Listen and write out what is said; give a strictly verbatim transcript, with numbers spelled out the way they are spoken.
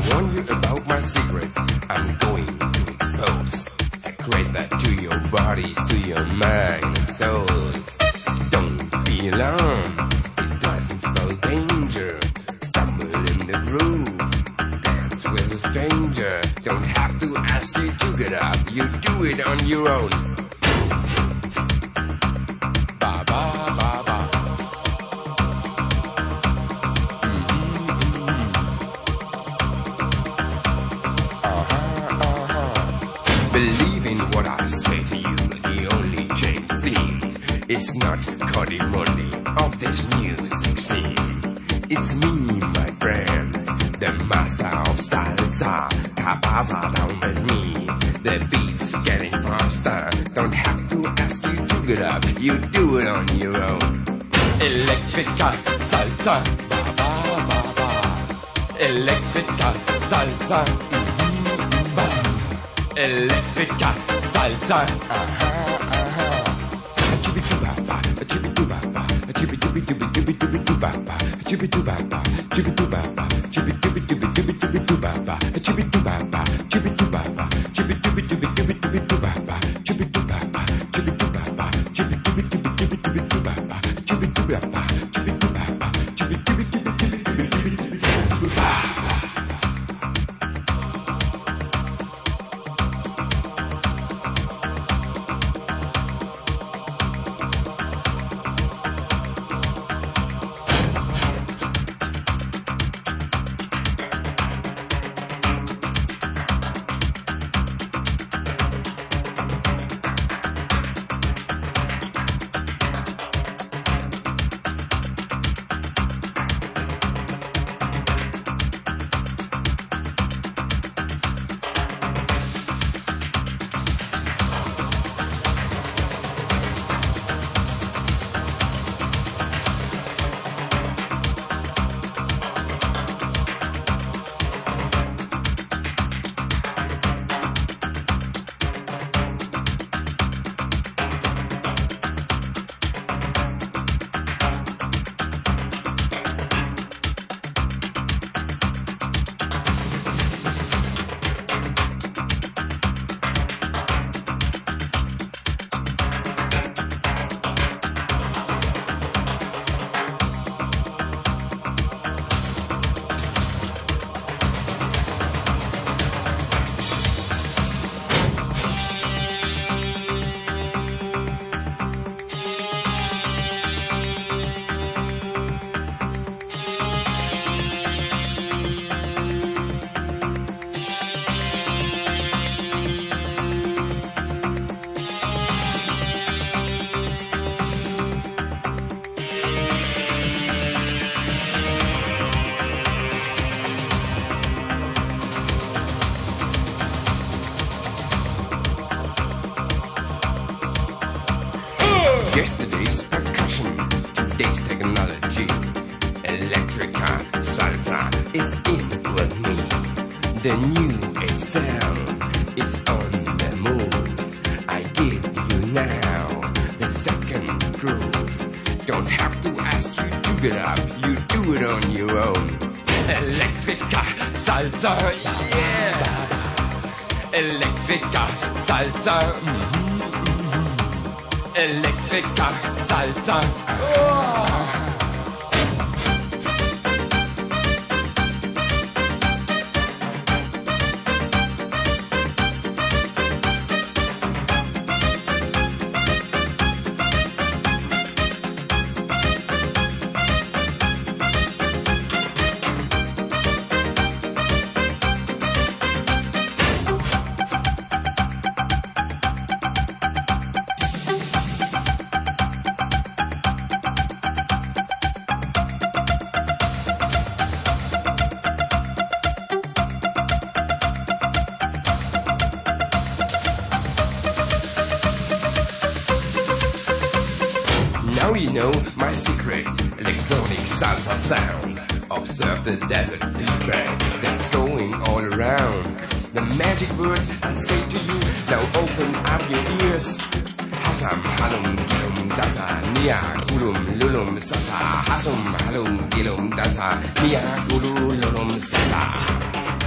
warn you about my secrets. I'm going to expose. Activate that to your bodies, to your mind and souls. Don't be alarmed. It doesn't spell danger. Stumble in the groove. Dance with a stranger. Don't have to ask you to get up. You do it on your own. Ba ba ba ba. Believe in what I say to you. The only James Dean is not Cody Monday of this music scene. It's me, my friend, the master of salsa. Cabasa down with me. The beat's getting faster. Don't have to ask you to get up. You do it on your own. Electrica salsa, ba ba ba ba. Electrica salsa. Mm-hmm, ba. Electrica salsa. Aha, aha. Chubby-doo-ba-ba, chubby-doo-ba-ba, chubby-dooby-dooby-dooby-dooby-doo-ba-ba, chubby-doo-ba-ba, chubby-doo-ba-ba, chubby-dooby-dooby-dooby-doo-ba-ba, chubby-doo-ba-ba, chubby-doo-ba-ba, chubby-dooby-dooby-dooby-doo-ba-ba, chubby-doo-ba-ba, chubby-doo-ba-ba, chubby-dooby-dooby-dooby-doo-ba-ba, chubby-doo-ba-ba, chubby-doo-ba-ba, chubby-dooby-dooby-dooby-doo-ba-ba. Yesterday's percussion, today's technology. Electrica salsa is in with me. The new age sound is on the move. I give you now the second groove. Don't have to ask you to get up. You do it on your own. Electrica salsa, yeah. Electrica salsa. Mm-hmm. Electrica salsa. Oh. Now you know my secret, electronic salsa sound. Observe the desert feedback that's going all around. The magic words I say to you, now open up your ears. Hasam halum gilum dasa, nia kulum lulum sasa. Hasum halum gilum dasa, nia kulum lulum sasa.